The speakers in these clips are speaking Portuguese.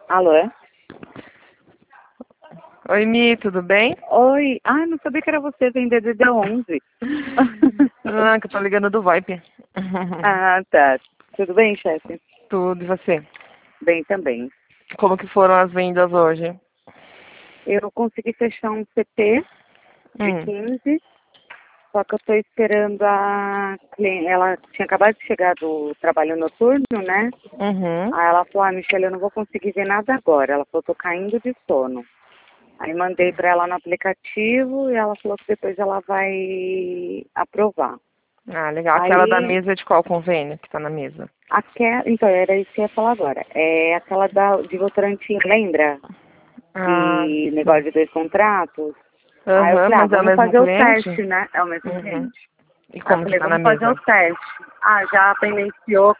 Alô? Oi, Mi, tudo bem? Oi. Ah, não sabia que era você, vem DDD 11. Que eu tô ligando do VoIP. Ah, tá. Tudo bem, chefe? Tudo, e você? Bem também. Como que foram as vendas hoje? Eu consegui fechar um CT de Hum. 15, só que eu tô esperando a cliente. Ela tinha acabado de chegar do trabalho noturno, né? Uhum. Aí ela falou, Michelle, eu não vou conseguir ver nada agora. Ela falou, tô caindo de sono. Aí mandei para ela no aplicativo e ela falou que depois ela vai aprovar. Ah, legal. Aquela da Aí, mesa é de qual convênio que tá na mesa? então, era isso que eu ia falar agora. É aquela de Votorantim, lembra? Ah, De sim. negócio de 2 contratos. Aí eu Aham, falei, mas é o vamos mesmo fazer o cliente? teste, né? É o mesmo Uhum. cliente. E Aí eu como que falei, tá na vamos fazer o mesa? teste. Ah, já pendenciou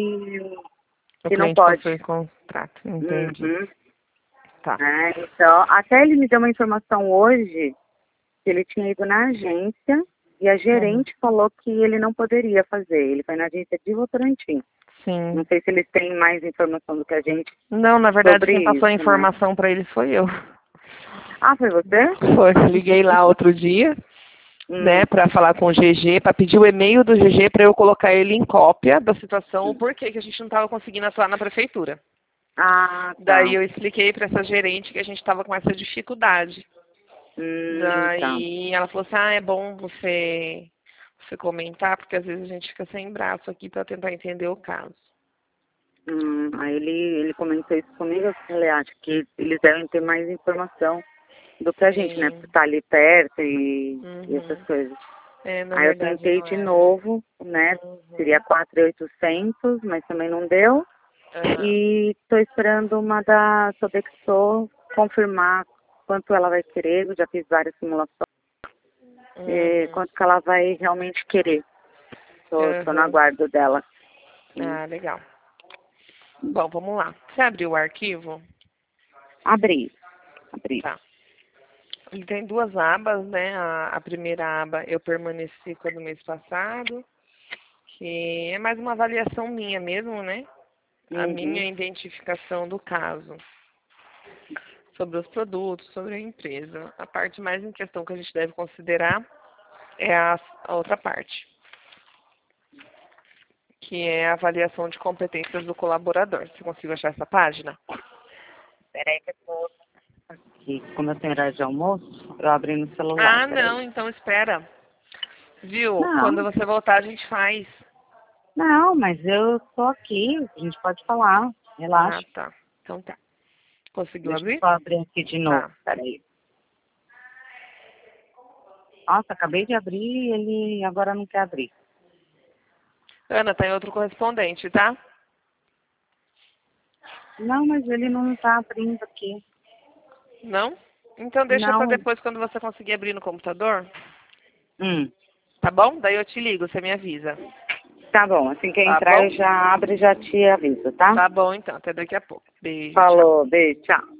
O que não cliente pode. possui contrato, entendi. Uhum. Tá. É, então, até ele me deu uma informação hoje que ele tinha ido na agência e a Uhum. gerente falou que ele não poderia fazer. Ele foi na agência de Votorantim. Não Sim. sei se eles têm mais informação do que a gente Não, na verdade, quem sobre passou a isso, né? informação pra eles foi eu. Ah, foi você? Foi, liguei lá outro dia, né, Hum. para falar com o GG, para pedir o e-mail do GG para eu colocar ele em cópia da situação, o porquê que a gente não estava conseguindo atuar na prefeitura. Ah, Daí tá. eu expliquei para essa gerente que a gente estava com essa dificuldade. Tá. Daí ela falou assim, é bom você comentar, porque às vezes a gente fica sem braço aqui para tentar entender o caso. Aí ele comentou isso comigo, eu falei, acho que eles devem ter mais informação do que a gente, né? Sim. Porque tá ali perto e essas Uhum. coisas. É, na Aí eu verdade tentei não de é. novo, né? Uhum. Seria 4.800, mas também não deu. Aham. E estou esperando uma da Sodexo confirmar quanto ela vai querer. Eu já fiz várias simulações, Uhum. quanto que ela vai realmente querer. Tô no Aham. aguardo dela. Ah, legal. Bom, vamos lá. Você abriu o arquivo? Abri, abri. Tá. Ele tem duas abas, né? A primeira aba eu permaneci com a do mês passado, que é mais uma avaliação minha mesmo, né? A minha Uhum. identificação do caso, sobre os produtos, sobre a empresa. A parte mais em questão que a gente deve considerar é a outra parte, que é a avaliação de competências do colaborador. Você conseguiu achar essa página? Peraí que eu tô aqui. Como eu tenho horário de almoço, eu abri no celular, Ah, não, peraí. então espera. Viu? Quando Não, você voltar, a gente faz. não, mas eu tô aqui, a gente pode falar, Ah, relaxa. tá. Então tá. Conseguiu Deixa eu abrir? só abrir aqui de novo, Tá. peraí. Nossa, acabei de abrir e ele agora não quer abrir. Ana, tem outro correspondente, tá? Não, mas ele não tá abrindo aqui. Não? Então deixa pra Não. depois quando você conseguir abrir no computador. Hum, Tá bom? Daí eu te ligo, você me avisa. tá bom, assim que Tá entrar bom? eu já abro e já te aviso, tá? Tá bom então. Até daqui a pouco. Beijo, tchau. Falou, beijo, tchau.